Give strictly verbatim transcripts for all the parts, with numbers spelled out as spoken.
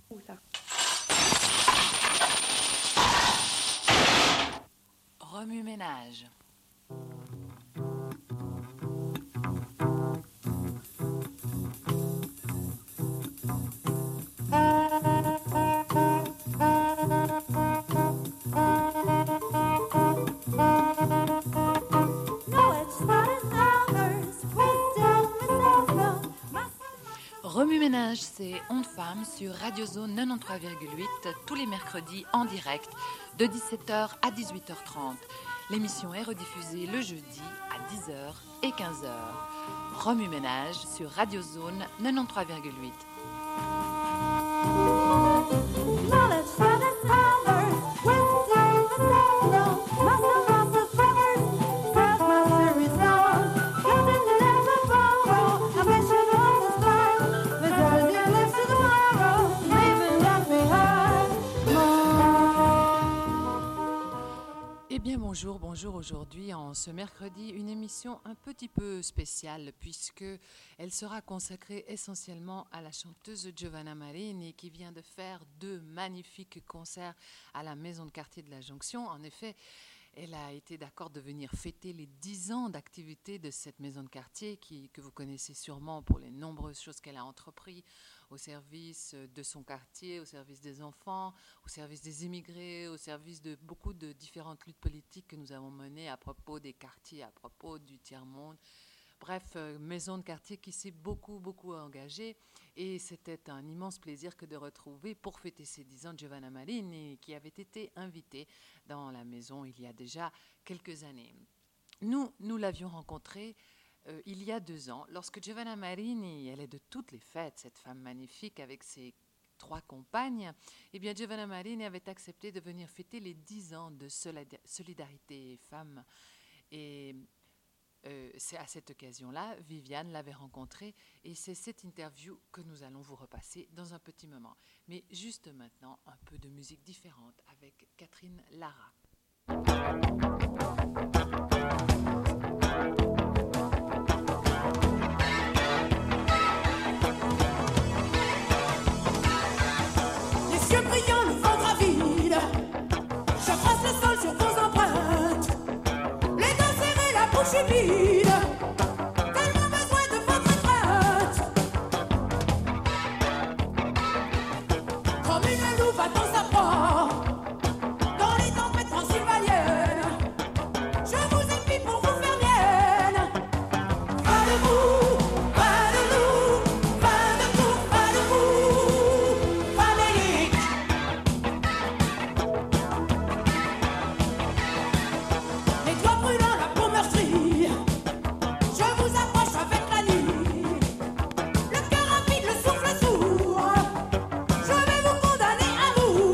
Remue-ménage. Remue-ménage, c'est Ondes Femmes sur Radio Zone quatre-vingt-treize virgule huit tous les mercredis en direct de dix-sept heures à dix-huit heures trente. L'émission est rediffusée le jeudi à dix heures et quinze heures. Remue-ménage sur Radio Zone quatre-vingt-treize virgule huit. Eh bien bonjour, bonjour aujourd'hui en ce mercredi, une émission un petit peu spéciale puisque elle sera consacrée essentiellement à la chanteuse Giovanna Marini qui vient de faire deux magnifiques concerts à la maison de quartier de la Jonction. En effet, elle a été d'accord de venir fêter les dix ans d'activité de cette maison de quartier qui, que vous connaissez sûrement pour les nombreuses choses qu'elle a entreprises au service de son quartier, au service des enfants, au service des immigrés, au service de beaucoup de différentes luttes politiques que nous avons menées à propos des quartiers, à propos du tiers-monde. Bref, euh, maison de quartier qui s'est beaucoup, beaucoup engagée. Et c'était un immense plaisir que de retrouver, pour fêter ses dix ans, Giovanna Marini, qui avait été invitée dans la maison il y a déjà quelques années. Nous, nous l'avions rencontrée euh, il y a deux ans, lorsque Giovanna Marini, elle est de toutes les fêtes, cette femme magnifique avec ses trois compagnes, eh bien Giovanna Marini avait accepté de venir fêter les dix ans de Solidarité Femmes. Et Euh, c'est à cette occasion-là, Viviane l'avait rencontrée et c'est cette interview que nous allons vous repasser dans un petit moment. Mais juste maintenant, un peu de musique différente avec Catherine Lara. Les yeux brillants, le ventre vide, je trace le sol sur vos empreintes, les dents serrées, la bouche est vide. Souffle sourd, je vais vous condamner à nous.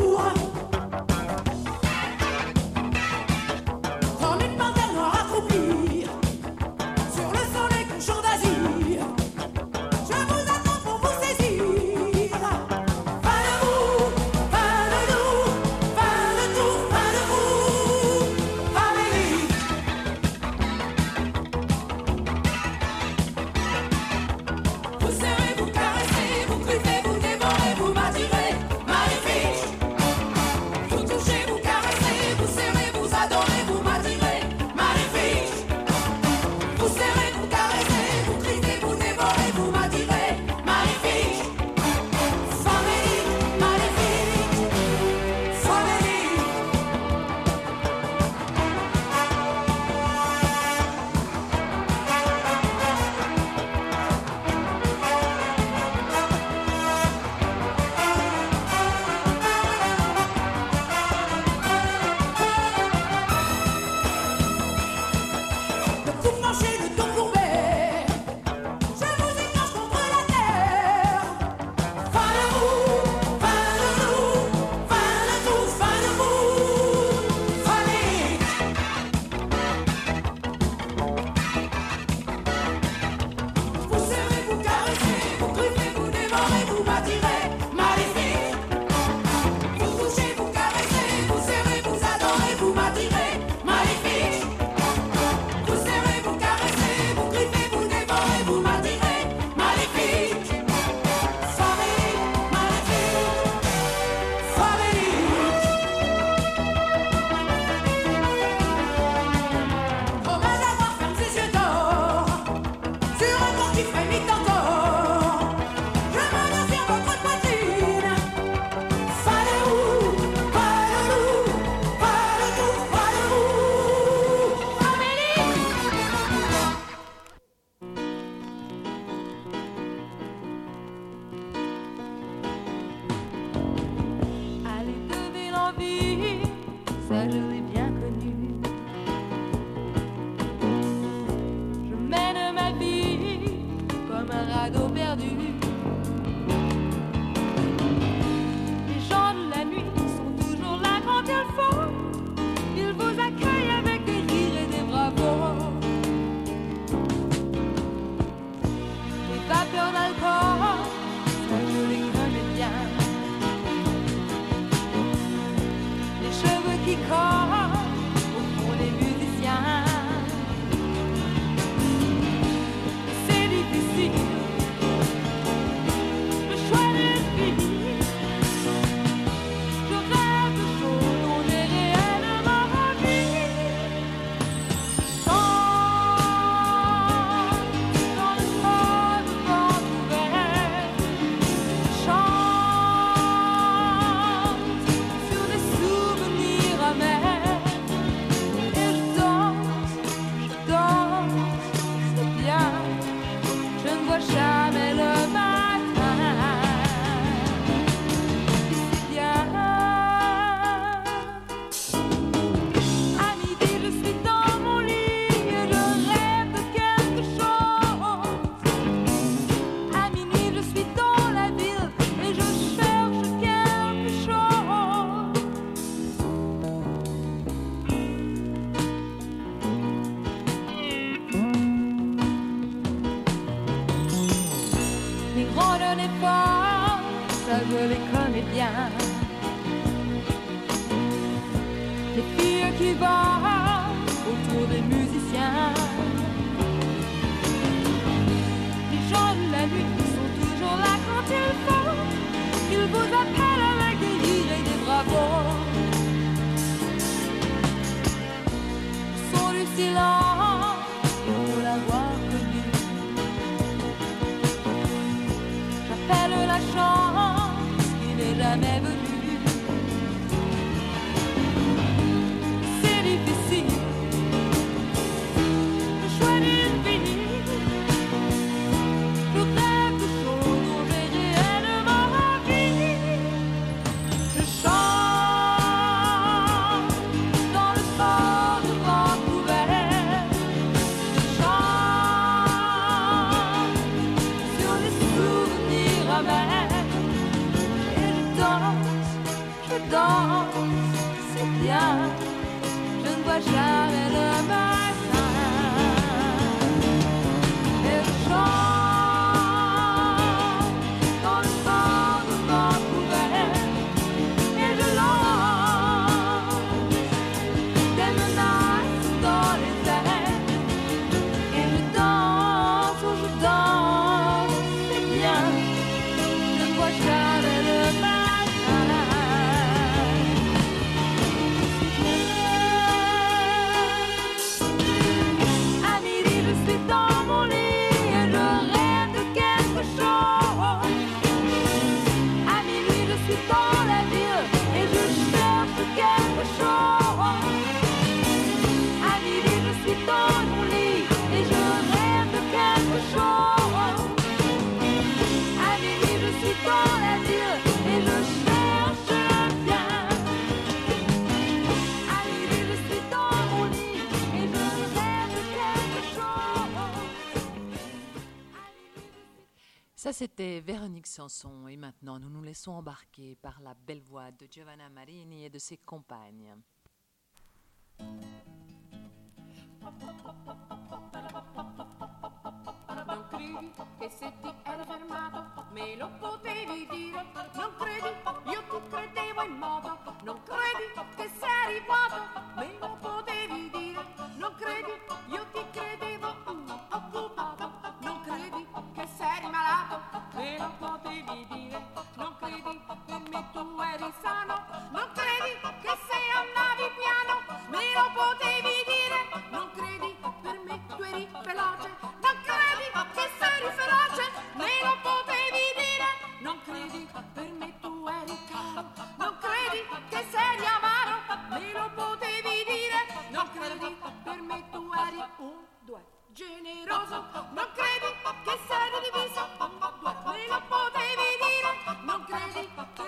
je l'ai bien connue. Je mène ma vie comme un radeau perdu. Les gens de la nuit sont toujours là quand il faut. Ils vous accueillent avec des rires et des bravos. Les vapeurs d'alcool, ça je les connais bien. Les cheveux qui collent au fond des musiciens. C'est difficile, le choix d'une vie. Je rêve de choses dont j'ai réellement envie. Chante dans le froid de vent ouvert. Chante sur des souvenirs amers. Et je danse, je danse, c'est bien. Je ne vois jamais le matin. Et c'est bien. À midi, je suis dans mon lit et je rêve de quelque chose. À minuit, je suis dans la ville et je cherche quelque chose. Les grands de l'effort, ça je les connais bien. Les filles qui volent autour des musiciens. Les gens de la nuit sont toujours là quand il faut. Ils vous appellent avec des rires et des bravos. Le son du silence, il faut l'avoir connu. J'appelle la chance qui n'est jamais venue. C'est difficile, le choix d'une vie. Je rêve de choses dont j'ai réellement envie. Je chante dans le sport de vent ouvert. Je chante sur les souvenirs amers. Et je danse, je danse, c'est bien. Je ne vois jamais le matin. Et je chante dans le sport de vent ouvert. Et je lance des menaces dans les airs. Et je danse, oh je danse, c'est bien. Je ne vois jamais le matin. À midi, je suis dans mon lit et je rêve de quelque chose. À minuit, je suis dans la ville et je cherche quelque chose. À midi, je suis dans mon lit et je rêve de quelque chose. À minuit, je suis dans la ville et je cherche bien. À midi, je suis dans mon lit et je rêve de quelque chose. Ça, c'était Véronique Sanson. Et maintenant, nous nous laissons embarquer par la belle voix de Giovanna Marini et de ses compagnes. Non credi che se ti ero fermato me lo potevi dire. Non credi, io ti credevo in moto. Non credi che sei arrivato, me lo potevi dire. Non credi, io ti credevo mm, occupato. Non credi che sei malato, me lo potevi dire. Non credi, per me tu eri sano. Non credi che sei andavi piano, me lo potevi dire. Non credi, per me tu eri veloce. Non credi che sei feroce, me lo potevi dire. Non credi, per me tu eri caro. Non credi che sei amaro, me lo potevi dire. Non credi, per me tu eri un, due, generoso. Non credi che sei diviso, un, due, me lo potevi dire. Non credi che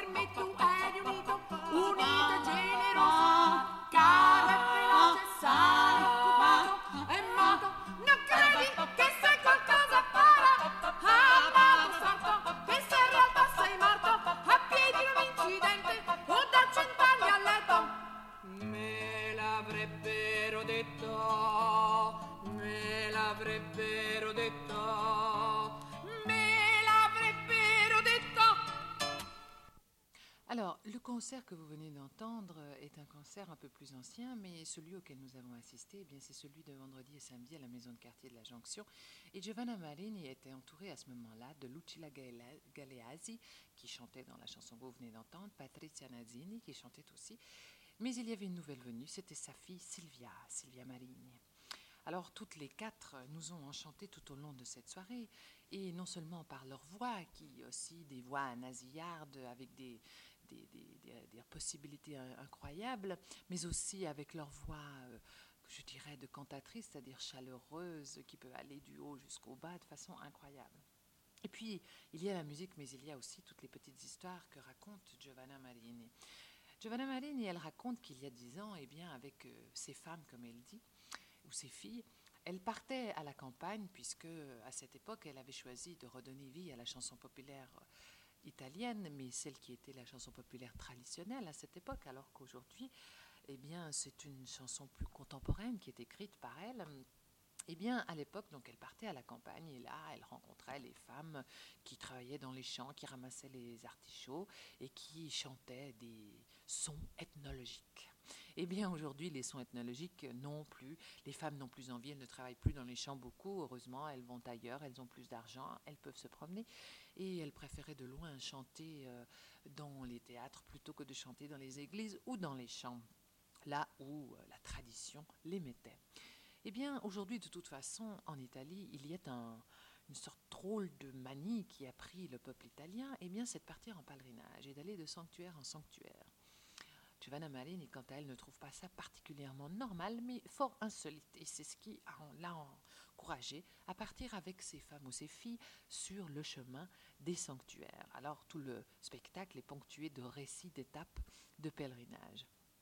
Alors, le concert que vous venez d'entendre est un concert un peu plus ancien, mais celui auquel nous avons assisté, eh bien, c'est celui de vendredi et samedi à la maison de quartier de la Jonction. Et Giovanna Marini était entourée à ce moment-là de Lucilla Gale- Galeazzi, qui chantait dans la chanson que vous venez d'entendre, Patrizia Nazzini, qui chantait aussi. Mais il y avait une nouvelle venue, c'était sa fille Silvia, Silvia Marini. Alors, toutes les quatre nous ont enchantés tout au long de cette soirée, et non seulement par leur voix, qui aussi des voix nasillardes avec des, des, des- des- des possibilités in- incroyables, mais aussi avec leur voix, euh, que je dirais, de cantatrice, c'est-à-dire chaleureuse, qui peut aller du haut jusqu'au bas de façon incroyable. Et puis, il y a la musique, mais il y a aussi toutes les petites histoires que raconte Giovanna Marini. Giovanna Marini, elle raconte qu'il y a dix ans, eh bien, avec euh, ses femmes, comme elle dit, ou ses filles, elle partait à la campagne puisque à cette époque, elle avait choisi de redonner vie à la chanson populaire italienne, mais celle qui était la chanson populaire traditionnelle à cette époque, alors qu'aujourd'hui, eh bien, c'est une chanson plus contemporaine qui est écrite par elle. Eh bien, à l'époque, donc, elle partait à la campagne et là, elle rencontrait les femmes qui travaillaient dans les champs, qui ramassaient les artichauts et qui chantaient des sons ethnologiques. Eh bien, aujourd'hui, les sons ethnologiques non plus. Les femmes n'ont plus envie, elles ne travaillent plus dans les champs beaucoup. Heureusement, elles vont ailleurs, elles ont plus d'argent, elles peuvent se promener. Et elles préféraient de loin chanter euh, dans les théâtres plutôt que de chanter dans les églises ou dans les champs, là où euh, la tradition les mettait. Eh bien, aujourd'hui, de toute façon, en Italie, il y a un- une sorte drôle de manie qui a pris le peuple italien, eh bien, c'est de partir en pèlerinage et d'aller de sanctuaire en sanctuaire. Giovanna Marini, quant à elle, ne trouve pas ça particulièrement normal, mais fort insolite. Et c'est ce qui a- l'a encouragée à partir avec ses femmes ou ses filles sur le chemin des sanctuaires. Alors, tout le spectacle est ponctué de récits d'étapes de pèlerinage.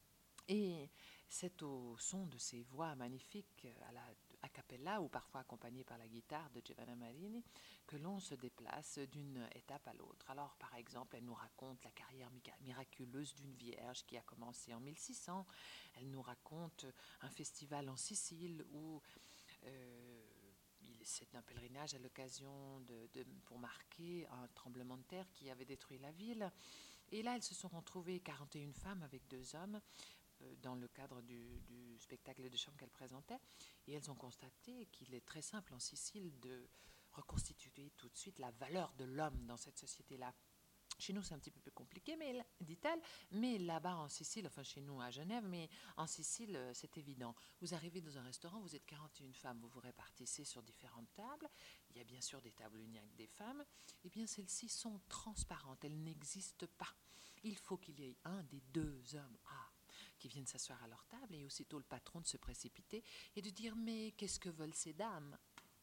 Et c'est au son de ces voix magnifiques à la a cappella ou parfois accompagnées par la guitare de Giovanna Marini que l'on se déplace d'une étape à l'autre. Alors, par exemple, elle nous raconte la carrière miraculeuse d'une vierge qui a commencé en mille six cents. Elle nous raconte un festival en Sicile où euh, il- c'est un pèlerinage à l'occasion de, de- pour marquer un tremblement de terre qui avait détruit la ville. Et là, elles se sont retrouvées quarante et une femmes avec deux hommes euh, dans le cadre du, du spectacle de chant qu'elles présentaient. Et elles ont constaté qu'il est très simple en Sicile de reconstituer tout de suite la valeur de l'homme dans cette société-là. Chez nous, c'est un petit peu plus compliqué, mais là- dit-elle, mais là-bas en Sicile, enfin chez nous à Genève, mais en Sicile, euh, c'est évident. Vous arrivez dans un restaurant, vous êtes quarante et une femmes, vous vous répartissez sur différentes tables. Il y a bien sûr des tables où il n'y a que des femmes. Eh bien, celles-ci sont transparentes, elles n'existent pas. Il faut qu'il y ait un des deux hommes ah, qui viennent s'asseoir à leur table et aussitôt le patron de se précipiter et de dire « Mais qu'est-ce que veulent ces dames ?»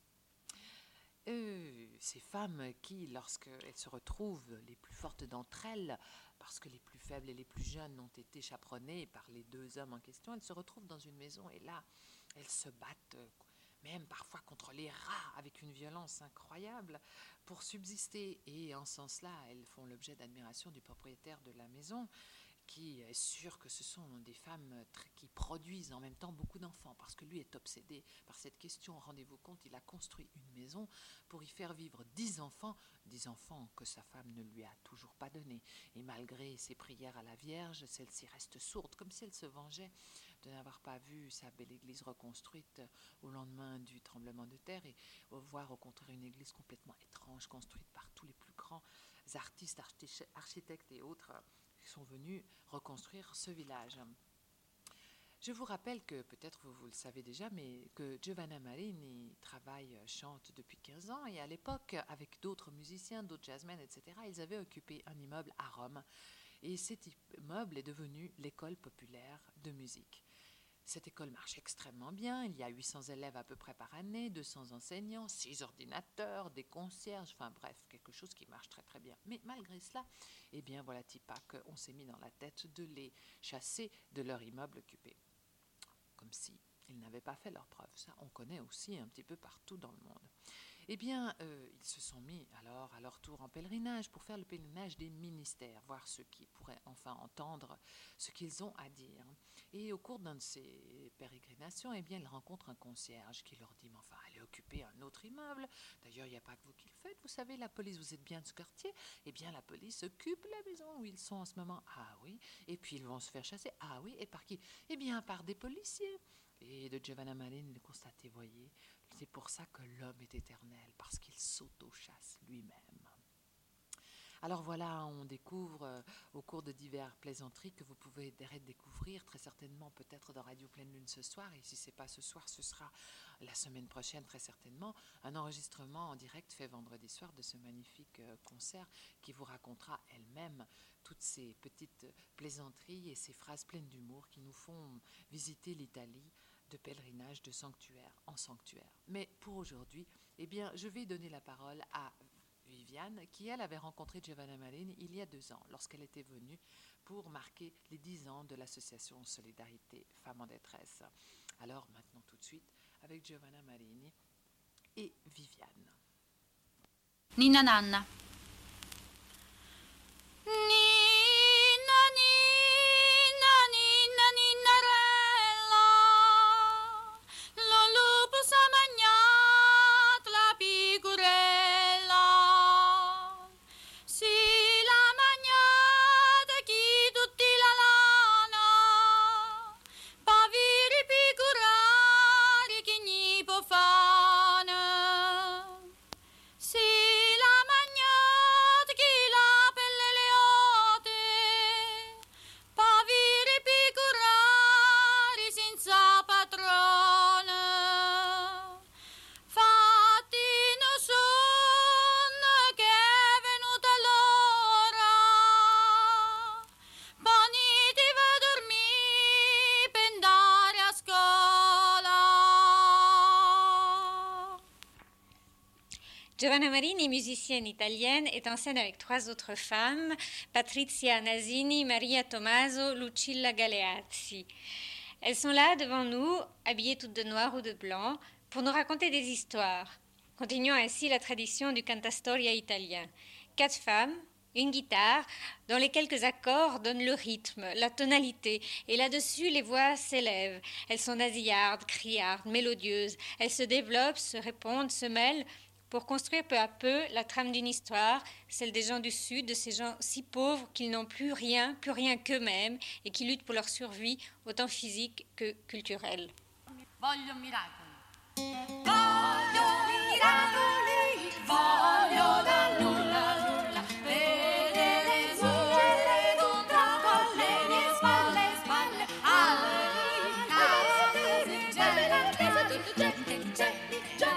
Euh, ces femmes qui, lorsqu'elles se retrouvent, les plus fortes d'entre elles, parce que les plus faibles et les plus jeunes ont été chaperonnées par les deux hommes en question, elles se retrouvent dans une maison et là, elles se battent, euh, même parfois contre les rats, avec une violence incroyable, pour subsister. Et en ce sens-là, elles font l'objet d'admiration du propriétaire de la maison, qui est sûr que ce sont des femmes tr- qui produisent en même temps beaucoup d'enfants, parce que lui est obsédé par cette question. Rendez-vous compte, il a construit une maison pour y faire vivre dix enfants, dix enfants que sa femme ne lui a toujours pas donnés. Et malgré ses prières à la Vierge, celle-ci reste sourde, comme si elle se vengeait de n'avoir pas vu sa belle église reconstruite au lendemain du tremblement de terre, et voir au contraire une église complètement étrange, construite par tous les plus grands artistes, archi- architectes et autres qui sont venus reconstruire ce village. Je vous rappelle que, peut-être vous, vous le savez déjà, mais que Giovanna Marini travaille, chante depuis quinze ans, et à l'époque, avec d'autres musiciens, d'autres jazzmen, et cetera, ils avaient occupé un immeuble à Rome. Et cet immeuble est devenu l'école populaire de musique. Cette école marche extrêmement bien, il y a huit cents élèves à peu près par année, deux cents enseignants, six ordinateurs, des concierges, enfin bref, quelque chose qui marche très très bien. Mais malgré cela, eh bien voilà-t-il pas qu'on s'est mis dans la tête de les chasser de leur immeuble occupé. Comme si ils n'avaient pas fait leur preuve. Ça, on connaît aussi un petit peu partout dans le monde. Eh bien, euh, ils se sont mis alors à leur tour en pèlerinage pour faire le pèlerinage des ministères, voir ceux qui pourraient enfin entendre ce qu'ils ont à dire. Et au cours d'un de ces pérégrinations, eh bien, ils rencontrent un concierge qui leur dit « Mais enfin, allez occuper un autre immeuble. D'ailleurs, il n'y a pas que vous qui le faites. Vous savez, la police, vous êtes bien de ce quartier. Eh bien, la police occupe la maison où ils sont en ce moment. Ah oui. Et puis, ils vont se faire chasser. Ah oui. Et par qui? Eh bien, par des policiers. » Et de Giovanna Marini, il constatait, voyez, c'est pour ça que l'homme est éternel, parce qu'il s'auto-chasse lui-même. Alors voilà, on découvre euh, au cours de diverses plaisanteries que vous pouvez découvrir très certainement peut-être dans Radio Pleine Lune ce soir, et si ce n'est pas ce soir, ce sera la semaine prochaine très certainement, un enregistrement en direct fait vendredi soir de ce magnifique euh, concert qui vous racontera elle-même toutes ces petites plaisanteries et ces phrases pleines d'humour qui nous font visiter l'Italie de pèlerinage de sanctuaire en sanctuaire. Mais pour aujourd'hui, eh bien, je vais donner la parole à Viviane, qui elle avait rencontré Giovanna Marini il y a deux ans, lorsqu'elle était venue pour marquer les dix ans de l'association Solidarité Femmes en détresse. Alors maintenant tout de suite avec Giovanna Marini et Viviane. Ninna Nanna. Giovanna Marini, musicienne italienne, est en scène avec trois autres femmes, Patrizia Nasini, Maria Tomaso, Lucilla Galeazzi. Elles sont là devant nous, habillées toutes de noir ou de blanc, pour nous raconter des histoires. Continuons ainsi la tradition du cantastoria italien. Quatre femmes, une guitare, dont les quelques accords donnent le rythme, la tonalité, et là-dessus les voix s'élèvent. Elles sont nasillardes, criardes, mélodieuses. Elles se développent, se répondent, se mêlent, pour construire peu à peu la trame d'une histoire, celle des gens du Sud, de ces gens si pauvres qu'ils n'ont plus rien, plus rien qu'eux-mêmes, et qui luttent pour leur survie, autant physique que culturelle. Voglio miracoli, voglio miracoli, voglio da nulla nulla vedere sorgere d'un tratto alle mie spalle, spalle, alle case, gente, gente, gente,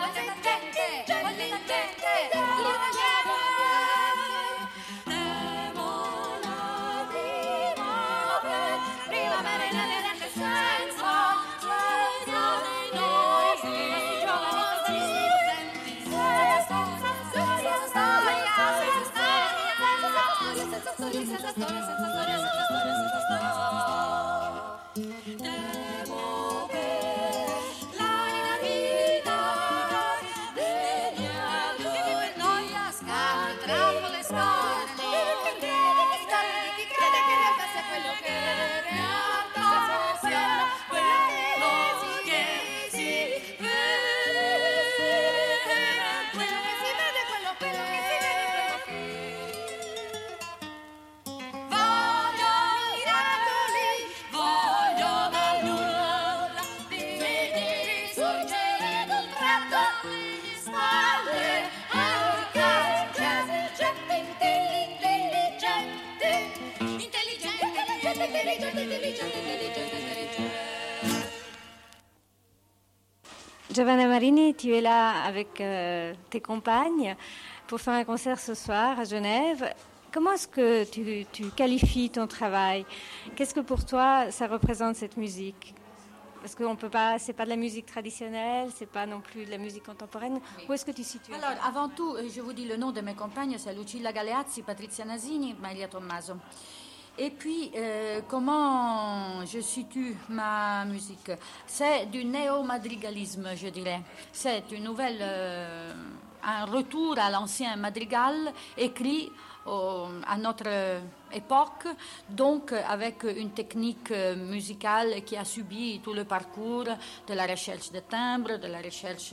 Giovanna Marini, tu es là avec euh, tes compagnes pour faire un concert ce soir à Genève. Comment est-ce que tu, tu qualifies ton travail? Qu'est-ce que pour toi ça représente cette musique? Parce qu'on peut pas, c'est pas de la musique traditionnelle, c'est pas non plus de la musique contemporaine. Oui. Où est-ce que tu situes? Alors, avant tout, je vous dis le nom de mes compagnes, c'est Lucilla Galeazzi, Patrizia Nasini, Maria Tommaso. Et puis, euh, comment je situe ma musique? C'est du néo-madrigalisme, je dirais. C'est une nouvelle euh, un retour à l'ancien madrigal écrit au, à notre époque, donc avec une technique musicale qui a subi tout le parcours de la recherche de timbres, de la recherche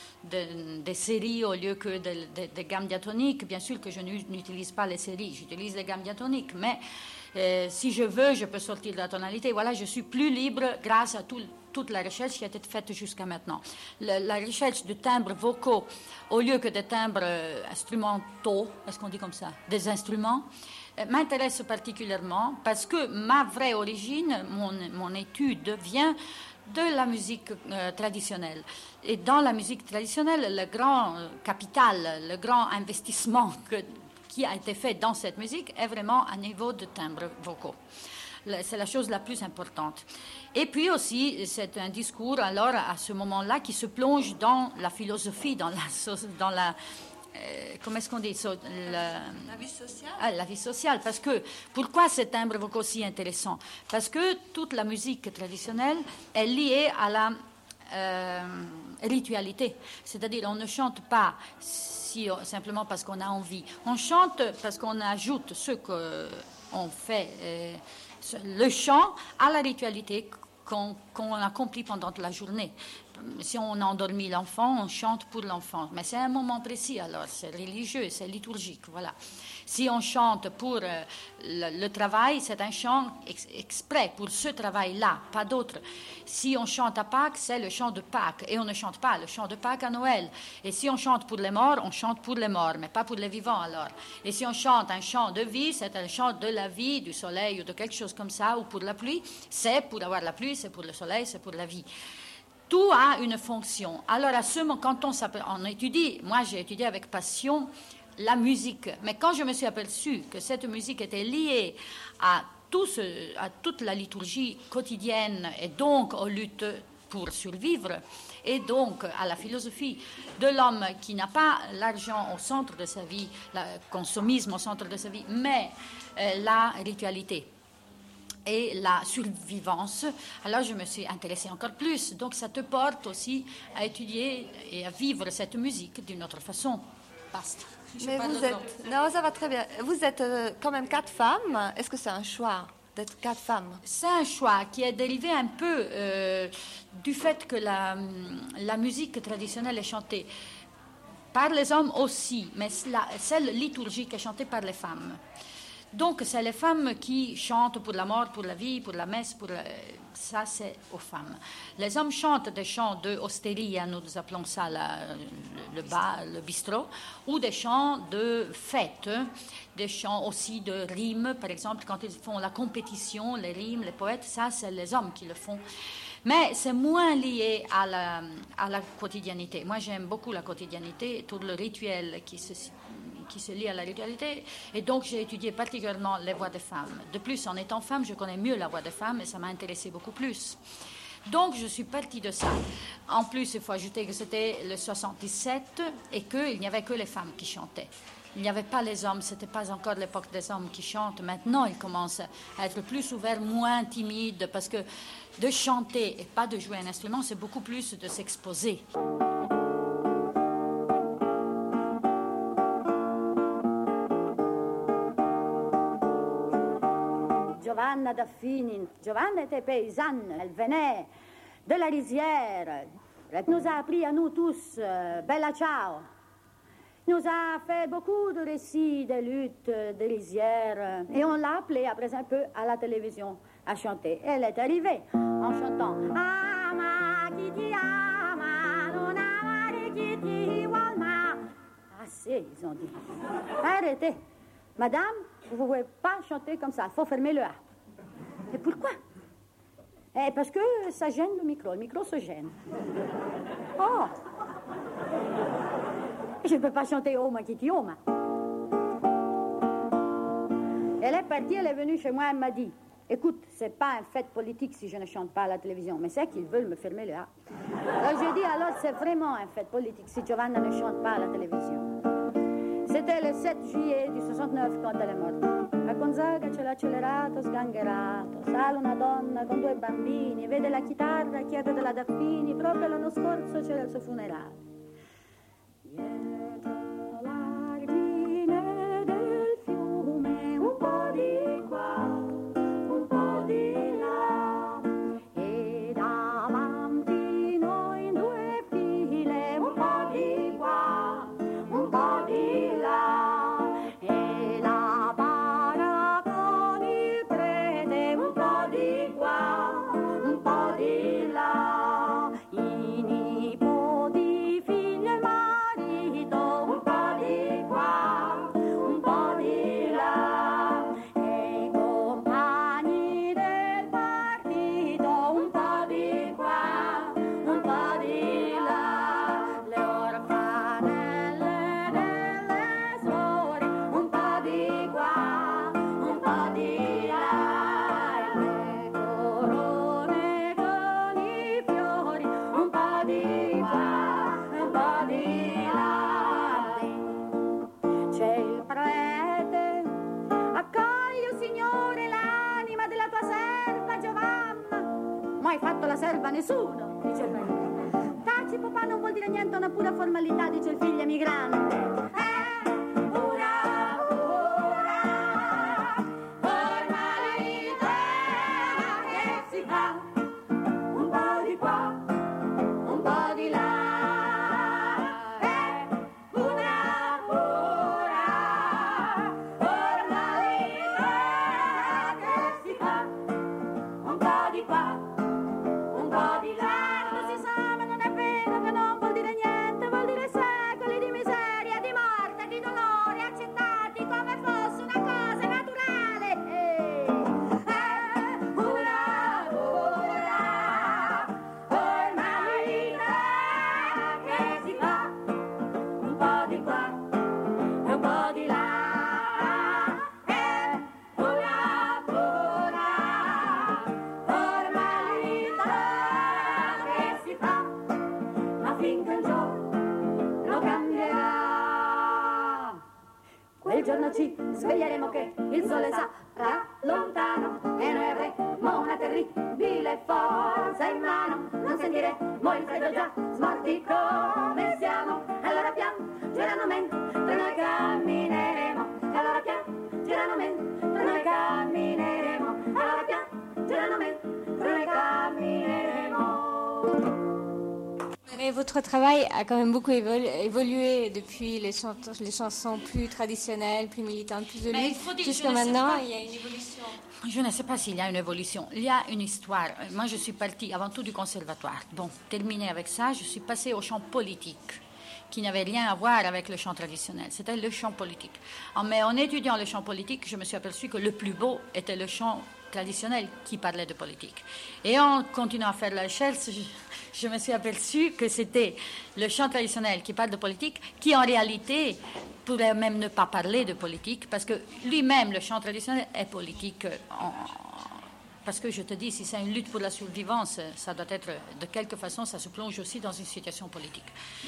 de, des séries au lieu que des de, de gammes diatoniques. Bien sûr que je n'utilise pas les séries, j'utilise les gammes diatoniques, mais euh, si je veux, je peux sortir de la tonalité. Voilà, je suis plus libre grâce à tout, toute la recherche qui a été faite jusqu'à maintenant. La, la recherche de timbres vocaux au lieu que de timbres euh, instrumentaux, est-ce qu'on dit comme ça, des instruments, euh, m'intéresse particulièrement parce que ma vraie origine, mon, mon étude vient de la musique euh, traditionnelle. Et dans la musique traditionnelle, le grand euh, capital, le grand investissement que, qui a été fait dans cette musique est vraiment à niveau de timbres vocaux. C'est la chose la plus importante. Et puis aussi, c'est un discours, alors, à ce moment-là, qui se plonge dans la philosophie, dans la... Dans la euh, comment est-ce qu'on dit ça, la, la vie sociale. Ah, la vie sociale. Parce que, pourquoi ces timbres vocaux si intéressants? Parce que toute la musique traditionnelle est liée à la euh, ritualité. C'est-à-dire, on ne chante pas si, simplement parce qu'on a envie. On chante parce qu'on ajoute ce qu'on fait... Euh, le chant à la ritualité qu'on, qu'on accomplit pendant la journée. Si on a endormi l'enfant, on chante pour l'enfant. Mais c'est un moment précis, alors c'est religieux, c'est liturgique, voilà. Si on chante pour euh, le, le travail, c'est un chant ex- exprès pour ce travail-là, pas d'autre. Si on chante à Pâques, c'est le chant de Pâques. Et on ne chante pas le chant de Pâques à Noël. Et si on chante pour les morts, on chante pour les morts, mais pas pour les vivants, alors. Et si on chante un chant de vie, c'est un chant de la vie, du soleil ou de quelque chose comme ça, ou pour la pluie, c'est pour avoir la pluie, c'est pour le soleil, c'est pour la vie. Tout a une fonction. Alors, à ce moment, quand on, on étudie, moi j'ai étudié avec passion la musique, mais quand je me suis aperçue que cette musique était liée à, tout ce, à toute la liturgie quotidienne et donc aux luttes pour survivre, et donc à la philosophie de l'homme qui n'a pas l'argent au centre de sa vie, le consommisme au centre de sa vie, mais euh, la ritualité et la survivance, alors je me suis intéressée encore plus. Donc ça te porte aussi à étudier et à vivre cette musique d'une autre façon. Basta. Mais vous êtes... Non, ça va très bien. Vous êtes euh, quand même quatre femmes. Est-ce que c'est un choix d'être quatre femmes? C'est un choix qui est dérivé un peu euh, du fait que la, la musique traditionnelle est chantée par les hommes aussi, mais la, celle liturgique est chantée par les femmes. Donc, c'est les femmes qui chantent pour la mort, pour la vie, pour la messe, pour la... ça, c'est aux femmes. Les hommes chantent des chants de osteria, nous appelons ça la, le, le bar, le bistrot, ou des chants de fête, des chants aussi de rimes, par exemple, quand ils font la compétition, les rimes, les poètes, ça, c'est les hommes qui le font. Mais c'est moins lié à la, à la quotidianité. Moi, j'aime beaucoup la quotidianité, tout le rituel qui se qui se lie à la ritualité, et donc j'ai étudié particulièrement les voix des femmes. De plus, en étant femme, je connais mieux la voix des femmes, et ça m'a intéressé beaucoup plus. Donc, je suis partie de ça. En plus, il faut ajouter que c'était le soixante-dix-sept, et qu'il n'y avait que les femmes qui chantaient. Il n'y avait pas les hommes, ce n'était pas encore l'époque des hommes qui chantent. Maintenant, ils commencent à être plus ouverts, moins timides, parce que de chanter et pas de jouer un instrument, c'est beaucoup plus de s'exposer. Giovanna Daffini. Giovanna était paysanne, elle venait de la rizière. Elle nous a appris à nous tous, euh, Bella Ciao. Elle nous a fait beaucoup de récits de luttes, de rizière. Et on l'a appelée après un peu à la télévision à chanter. Elle est arrivée en chantant Ama chi ti ama, non amare chi ti vuol ma. Assez, ils ont dit. Arrêtez. Madame, vous ne pouvez pas chanter comme ça, il faut fermer le A. Et pourquoi? Eh, parce que ça gêne le micro, le micro se gêne. Oh! Je ne peux pas chanter Oma Kiti Oma. Elle est partie, elle est venue chez moi, elle m'a dit, écoute, c'est pas un fait politique si je ne chante pas à la télévision, mais c'est qu'ils veulent me fermer le A. Alors j'ai dit, alors c'est vraiment un fait politique si Giovanna ne chante pas à la télévision. C'était le sept juillet du soixante-neuf quand elle est morte. A Gonzaga c'è l'accelerato sgangherato, sale una donna con due bambini, vede la chitarra, chiede della Daffini, proprio l'anno scorso c'era il suo funerale. Dietro mai fatto la serva a nessuno, dice il marito. Taci papà non vuol dire niente, una pura formalità, dice il figlio emigrante. Eh, pura, pura, formalità che si fa un po' di qua, un po' di là. Eh, pura, pura, formalità che si fa un po' di qua, un po' di là. Non si sa, ma non è vero che non vuol dire niente, vuol dire secoli di miseria, di morte, di dolore, accettati come fosse una cosa naturale. Eh, eh, pura, pura, formalità che si fa un po' di qua e un po' di là. Eh, pura, pura, formalità che si fa, ma finché un giorno cambierà. Quel giorno ci sveglieremo che il sole sarà lontano e noi avremo una terribile forza in mano. Non sentiremo il freddo già smorti come siamo. Allora piangeranno mentre noi cammineremo. Allora piangeranno mentre noi cammineremo. Allora piangeranno mentre noi cammineremo. Mais votre travail a quand même beaucoup évolu- évolué depuis les, chant- les chansons plus traditionnelles, plus militantes, plus de Mais il lutte, faut dire, jusqu'à je ne sais maintenant, pas. il y a une évolution. Je ne sais pas s'il y a une évolution. Il y a une histoire. Euh, Moi, je suis partie avant tout du conservatoire. Bon, terminé avec ça, je suis passée au chant politique, qui n'avait rien à voir avec le chant traditionnel. C'était le chant politique. En- Mais en étudiant le chant politique, je me suis aperçue que le plus beau était le chant traditionnel qui parlait de politique. Et en continuant à faire la recherche, je, je me suis aperçue que c'était le chant traditionnel qui parle de politique, qui en réalité pourrait même ne pas parler de politique, parce que lui-même, le chant traditionnel, est politique. euh, en- parce que je te dis, si c'est une lutte pour la survivance, ça doit être, de quelque façon, ça se plonge aussi dans une situation politique.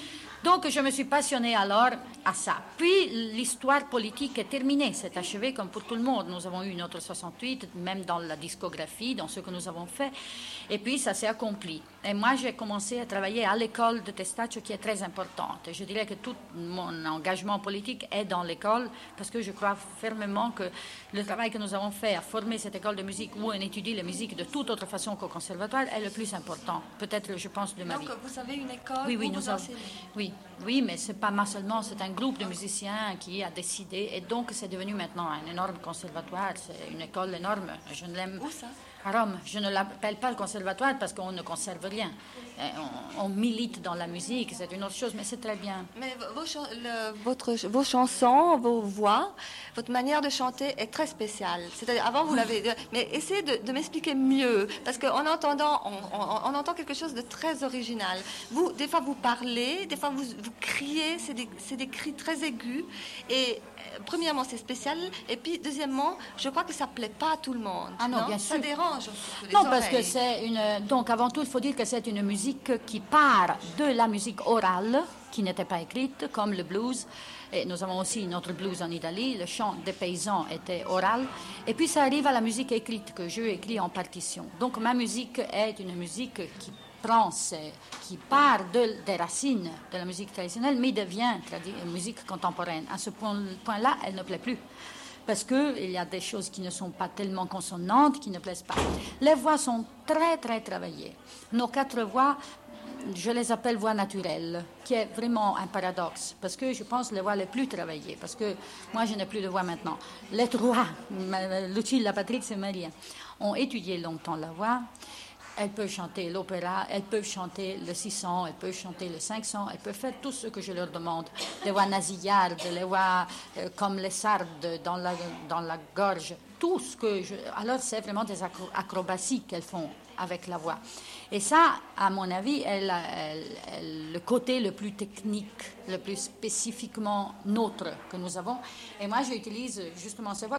Donc, je me suis passionnée alors à ça. Puis, l'histoire politique est terminée, c'est achevé comme pour tout le monde. Nous avons eu notre soixante-huit, même dans la discographie, dans ce que nous avons fait. Et puis, ça s'est accompli. Et moi, j'ai commencé à travailler à l'école de Testaccio, qui est très importante. Et je dirais que tout mon engagement politique est dans l'école, parce que je crois fermement que le travail que nous avons fait à former cette école de musique, où on étudie la musique de toute autre façon qu'au conservatoire, est le plus important, peut-être, je pense, de ma Donc vie. vous avez une école Oui, oui, où nous vous avons. enseignez. Oui, oui, mais c'est pas moi seulement, c'est un groupe de musiciens qui a décidé, et donc c'est devenu maintenant un énorme conservatoire, c'est une école énorme. Je ne l'aime. Où ça? À Rome. Je ne l'appelle pas le conservatoire parce qu'on ne conserve rien. Euh, On, on milite dans la musique, c'est une autre chose, mais c'est très bien. Mais vos, chan- le- votre, vos chansons, vos voix, votre manière de chanter est très spéciale. C'est-à-dire, avant, vous l'avez... Mais essayez de, de m'expliquer mieux, parce qu'en entendant, on, on- on entend quelque chose de très original. Vous, des fois, vous parlez, des fois, vous, vous criez, c'est des, c'est des cris très aigus. Et euh, premièrement, c'est spécial. Et puis, deuxièmement, je crois que ça ne plaît pas à tout le monde. Ah non, bien Ça sûr. dérange aussi les Non, parce que oreilles. c'est une. Donc, avant tout, il faut dire que c'est une musique qui part de la musique orale, qui n'était pas écrite, comme le blues. Et nous avons aussi notre blues en Italie. Le chant des paysans était oral. Et puis, ça arrive à la musique écrite, que je écris en partition. Donc, ma musique est une musique qui prend, ses- qui part de- des racines de la musique traditionnelle, mais devient tradi- musique contemporaine. À ce point- point-là, elle ne plaît plus. Parce qu'il y a des choses qui ne sont pas tellement consonantes, qui ne plaisent pas. Les voix sont très, très travaillées. Nos quatre voix, je les appelle voix naturelles, qui est vraiment un paradoxe, parce que je pense les voix les plus travaillées, parce que moi, je n'ai plus de voix maintenant. Les trois, ma- Lucilla, Patrizia et Maria, ont étudié longtemps la voix. Elles peuvent chanter l'opéra, elles peuvent chanter le six cents, elles peuvent chanter le cinq cents, elles peuvent faire tout ce que je leur demande. Les voix nasillardes, les voix euh, comme les sardes dans la, dans la gorge, tout ce que je... Alors, c'est vraiment des acro- acrobaties qu'elles font avec la voix. Et ça, à mon avis, est la- est- est le côté le plus technique, le plus spécifiquement nôtre que nous avons. Et moi, j'utilise justement ces voix